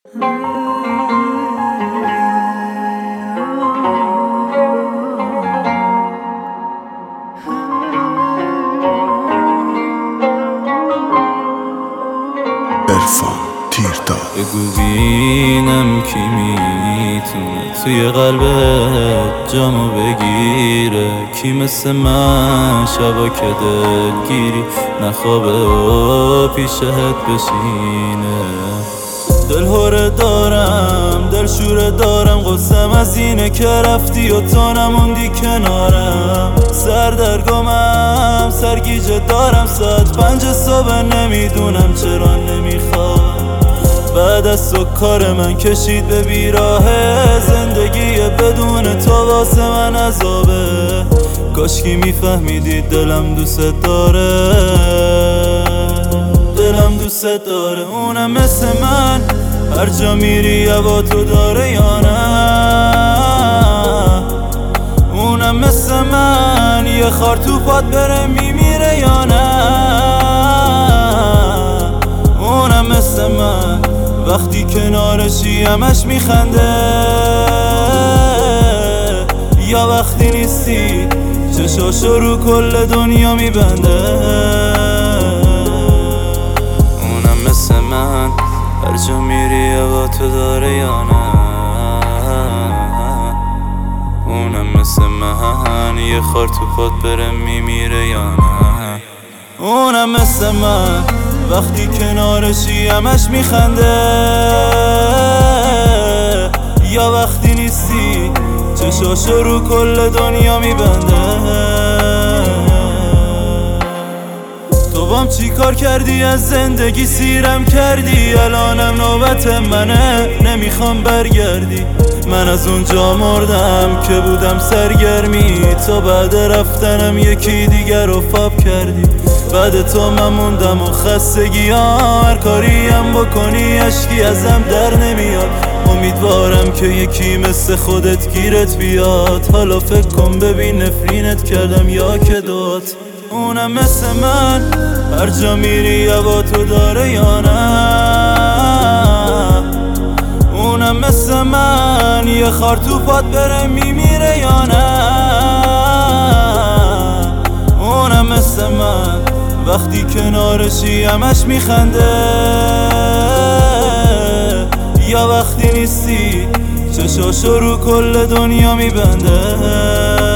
عرفان تیرداد. بگو بینم کی میتونه توی قلبت جامو بگیره، کی مثل من شبا که دلگیری نخوابه و پیشت بشینه. دل هوره دارم، دل شوره دارم، غصم از اینه که رفتی و تو نموندی کنارم. سردرگمم، سرگیجه دارم، ساعت 5 صبح نمیدونم چرا نمیخوام. بعد از تو کار من کشید به بیراهه، زندگی بدون تو واسه من عذابه. کاشکی میفهمیدی دلم دوست داره، دلم دوست داره. اونم مثل من هر جا میری هوا تو داره یا نه؟ اونم مثل من یه خار تو پات بره میمیره یا نه؟ اونم مثل من وقتی کنارشی همش میخنده، یا وقتی نیستی چشاشو رو کل دنیا میبنده. اونم مثل من هر جا میری هوا تو داره یا نه؟ اونم مثل من یه خار تو پات بره میمیره یا نه؟ اونم مثل من وقتی کنارشی همش میخنده، یا وقتی نیستی چشاشو رو کل دنیا میبنده. تو بام چی کار کردی؟ از زندگی سیرم کردی، الانم نوبت منه نمیخوام برگردی. من از اونجا مردم که بودم سرگرمی، تو بعد رفتنم یکی دیگر رو فاب کردی. بعد تو من موندم و خستگی ها، هر کاریم بکنی اشکی ازم در نمیاد. امیدوارم که یکی مثل خودت گیرت بیاد. حالا فکر کن ببین نفرینت کردم یا که داد. اونم مثل من هر جا میری هوا تو داره یا نه؟ اونم مثل من یه خار تو پات بره میمیره یا نه؟ اونم مثل من وقتی کنارشی همش میخنده، یا وقتی نیستی چشاشو رو کل دنیا میبنده.